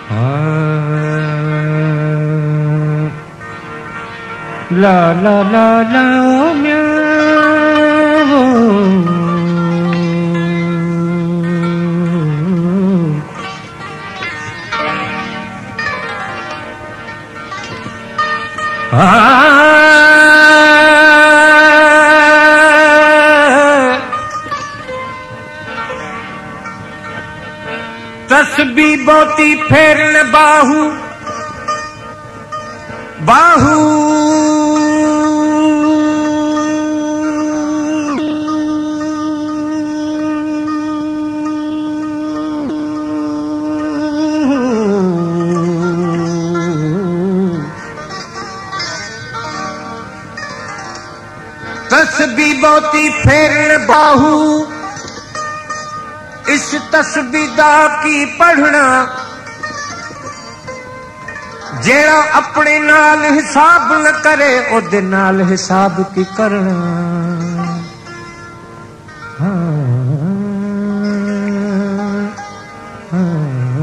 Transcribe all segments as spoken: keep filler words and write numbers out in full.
ला ला ला ला म्याओ तस्बी बोती फेरन बाहू बाहू तस्बी बोती फेरन बाहू इस तस्बीदा की पढ़ना जेड़ा अपने नाल हिसाब न करे ओदे नाल हिसाब की करना। हाँ, हाँ,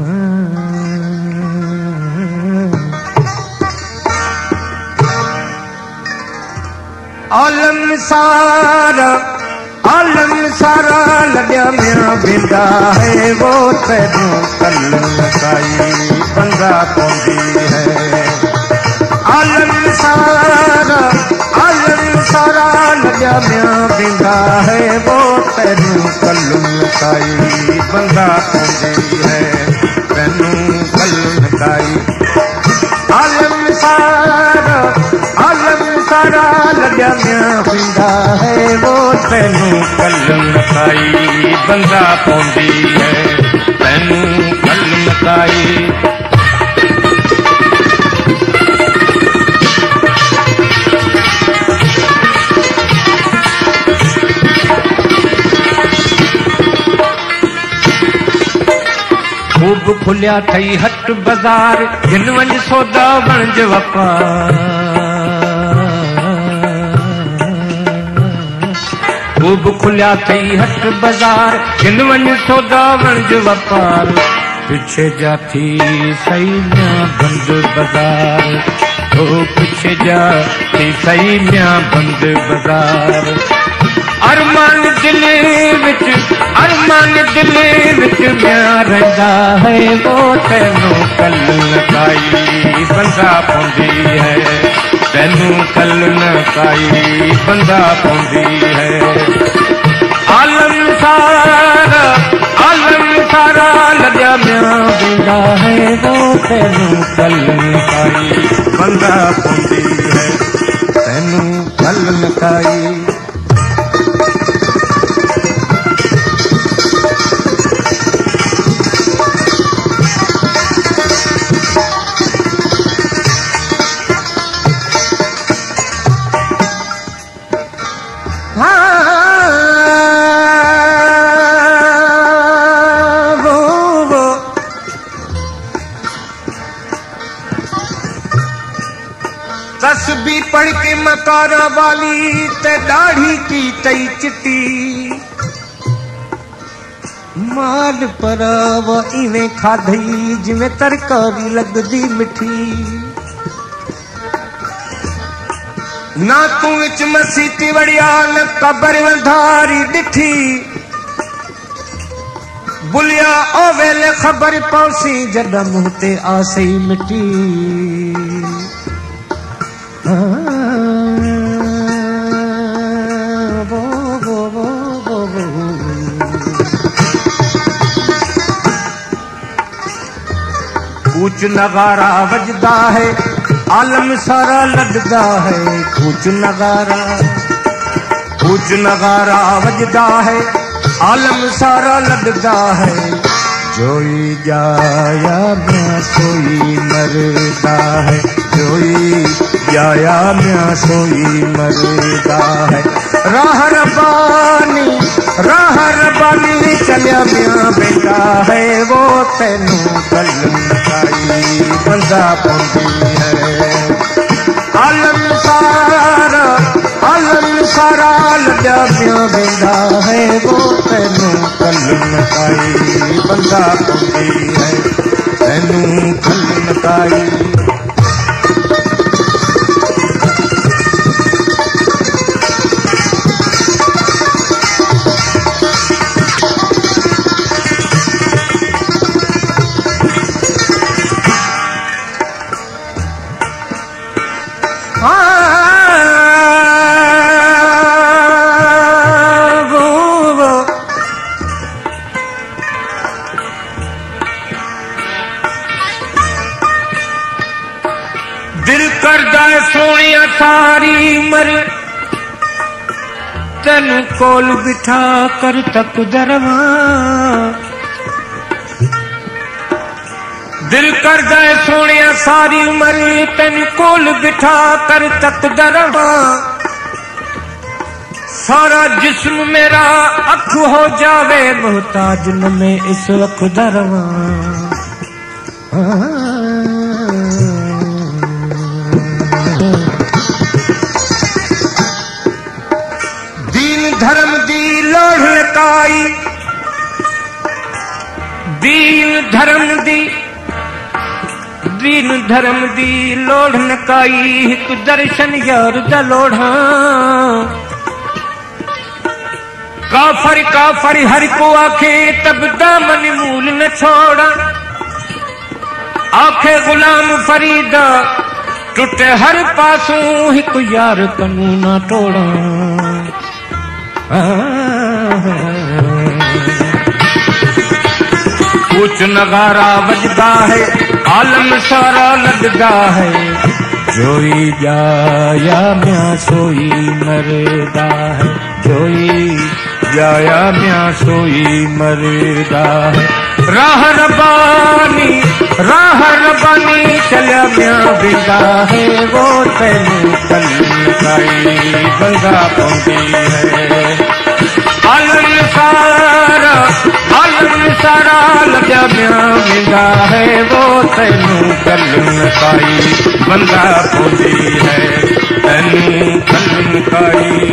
आलम सारा आलम सारा लॻिया म्या बिंदा है वो तेनू कल नसाई बंदा पौंदी है। आलम सारा आलम सारा लॻिया म्या बिंदा है वो तेनू कल नसाई बंदा पौंदी है तेनू कल नसाई। आलम सारा आलम सारा लॻिया म्या बिंदा है वो तेनू कल नसाई बंदा पौंदी है तेनू कल नसाई। खूब खुलिया थई हट बाजार जिन वंज सौदा वणज वपार। खूब खुलिया थई हट बाजार जिन वंज सौदा वणज वपार। पिछे जा थी सही म्या बंद बाजार ओ पिछे जा थी सही म्या बंद बाजार। अरमान दिल विच अरमान दिल विच म्या रहिंदा है वो तेनू कल नसाई बंदा पौंदी है तेनू कल नसाई बंदा पौंदी है। आलम सारा आलम सारा लॻिया म्या बिंदा है वो तेनू कल नसाई बंदा पौंदी है तेनू कल नसाई। तस्बी पढ़ के मकारा वाली ते दाढ़ी की तई चिट्टी। माल परावा इवें खाधई जिवें तरकारी लगदी मिठी। ना तू विच मसीती वड़िया न कबर वंधारी डिठी। बुलिया ओ वेले खबर पौसी जदा मुंह ते आसई मिटी। कूच नगारा वजदा है आलम सारा लड़दा है। कूच नगारा कूच नगारा वजदा है आलम सारा लड़दा है। जोई जाया म्या सोई मरदा है जोई जाया म्या सोई मरदा है। राह रबानी राह रबानी चलिया म्या बेटा है वो तेनू कल नसाई बंदा पौंदी है। आलम सारा आलम सारा लॻिया म्या बेटा है वो तेनू कल नसाई बंदा पौंदी है तेनू लकाई। दिल करदा सोनिया सारी उम्र तेन कोल बिठा कर तक दरवा। दिल करदा सोनिया सारी उम्र तेन कोल बिठा कर तक दरवा। सारा जिस्म मेरा अख हो जावे मोहताज न मैं इस अख दरवा। धर्म दी लोढ़ लकाई, दीन धर्म दी दीन धर्म दी लोढ़ लकाई। एक दर्शन यार दा लोढ़ा काफर काफर हर को आखे तब दामन मूल न छोड़ा। आखे गुलाम फरीदा टूटे हर पासों एक यार कानूना तोड़ा। कुछ नगारा बजदा है आलम सारा लगदा है। जोई जाया म्या सोई मरदा है। जोई जाया म्या सोई मरदा है। राह रबानी राह रबानी चलिया म्या बिंदा है। वो तेनू कल लकाई बंदा पौंदी है। आलम सारा आलम सारा लग्या म्या बिंदा है। वो तेनू कल लकाई बंदा पौंदी है। तेनू कल लकाई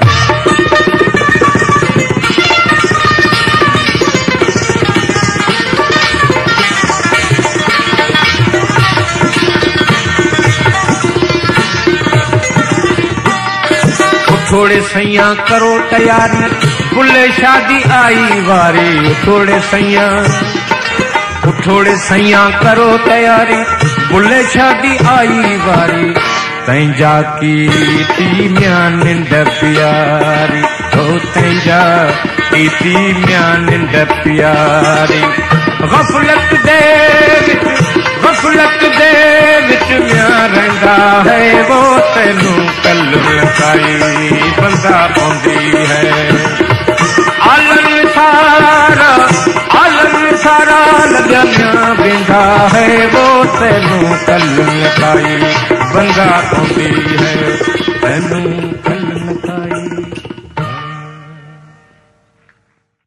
थोड़े सैया करो तैयारी बुल्ले शादी आई वारी। थोड़े सैया थोड़े सैया करो तैयारी बुल्ले शादी आई वारी। तैंजा की ती म्या निंद प्यारी। ओ तैंजा की ती म्या निंद प्यारी। गफलत दे गफलत दे विच म्या रंदा है। वो तेनू कल लकाई बंदा पौंदी है। आलम सारा आलम सारा लग्या म्या बिंदा है। वो तेनू कल लकाई बंदा पौंदी